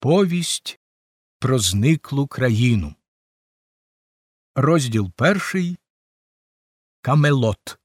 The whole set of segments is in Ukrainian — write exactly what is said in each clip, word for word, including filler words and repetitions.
Повість про зниклу країну. Розділ перший. Камелот.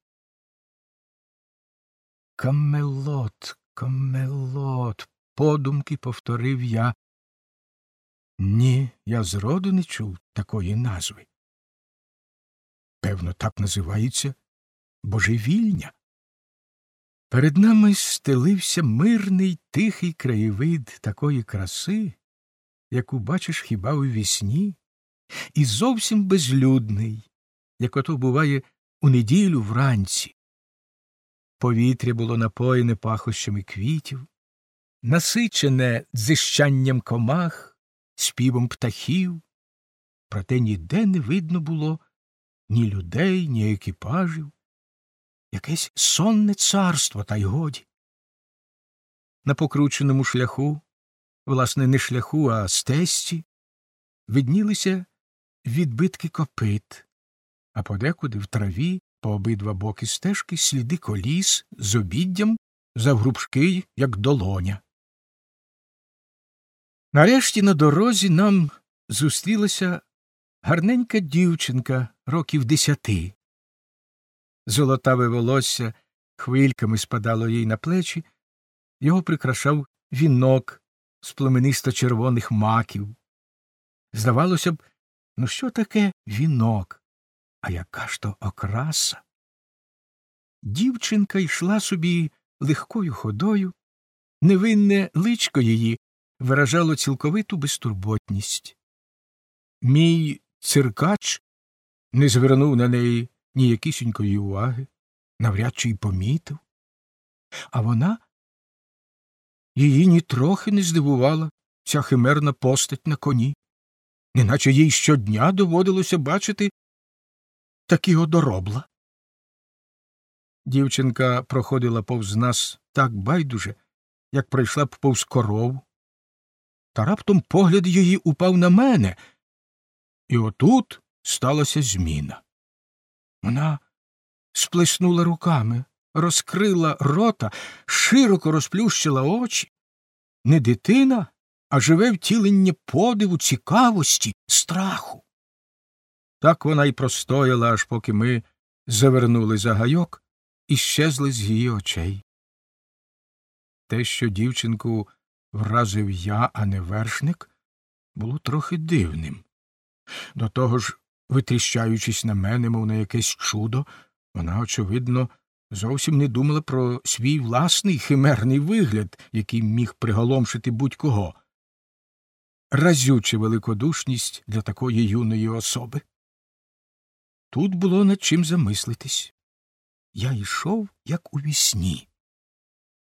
Камелот, Камелот, подумки повторив я. Ні, я зроду не чув такої назви. Певно, так називається божевільня. Перед нами стелився мирний, тихий краєвид такої краси, яку бачиш хіба у вісні, і зовсім безлюдний, як ото буває у неділю вранці. Повітря було напоєне пахощами квітів, насичене дзищанням комах, співом птахів, проте ніде не видно було ні людей, ні екіпажів. Якесь сонне царство, та й годі. На покрученому шляху, власне, не шляху, а стежці, виднілися відбитки копит, а подекуди в траві по обидва боки стежки сліди коліс з обіддям завгрубшки, як долоня. Нарешті на дорозі нам зустрілася гарненька дівчинка років десяти. Золотаве волосся хвильками спадало їй на плечі, його прикрашав вінок з племенисто-червоних маків. Здавалося б, ну що таке вінок, а яка ж то окраса? Дівчинка йшла собі легкою ходою, невинне личко її виражало цілковиту безтурботність. Мій циркач не звернув на неї ніякісінької уваги, навряд чи й помітив. А вона? Її нітрохи не здивувала ця химерна постать на коні, неначе їй щодня доводилося бачити такі одоробла. Дівчинка проходила повз нас так байдуже, як пройшла б повз корову. Та раптом погляд її упав на мене, і отут сталася зміна. Вона сплеснула руками, розкрила рота, широко розплющила очі. Не дитина, а живе втілення подиву, цікавості, страху. Так вона й простояла, аж поки ми завернули за гайок і щезли з її очей. Те, що дівчинку вразив я, а не вершник, було трохи дивним. До того ж, витріщаючись на мене, мов на якесь чудо, вона, очевидно, зовсім не думала про свій власний химерний вигляд, який міг приголомшити будь-кого. Разюча великодушність для такої юної особи. Тут було над чим замислитись. Я йшов, як у вісні.